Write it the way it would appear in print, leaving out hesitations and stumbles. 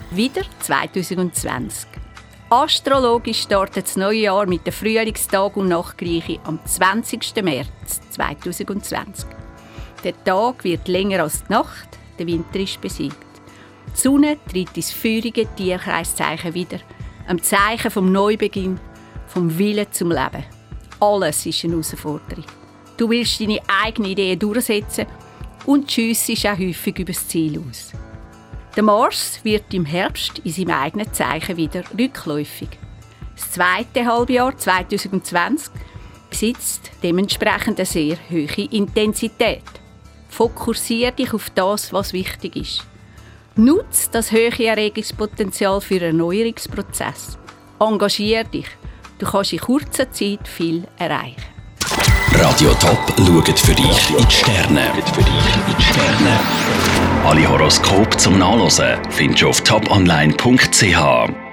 Wieder 2020. Astrologisch startet das neue Jahr mit der Frühlingstag- und Nachtgleiche am 20. März 2020. Der Tag wird länger als die Nacht, der Winter ist besiegt. Die Sonne tritt ins feurige Tierkreiszeichen wieder, ein Zeichen vom Neubeginn, vom Willen zum Leben. Alles ist eine Herausforderung. Du willst deine eigenen Ideen durchsetzen und schiessest auch häufig über das Ziel aus. Der Mars wird im Herbst in seinem eigenen Zeichen wieder rückläufig. Das zweite Halbjahr 2020 besitzt dementsprechend eine sehr hohe Intensität. Fokussiere dich auf das, was wichtig ist. Nutze das hohe Erregungspotenzial für einen Erneuerungsprozess. Engagiere dich. Du kannst in kurzer Zeit viel erreichen. Radio Top schaut für dich in die Sterne. Alle Horoskope zum Nachlesen findest du auf toponline.ch.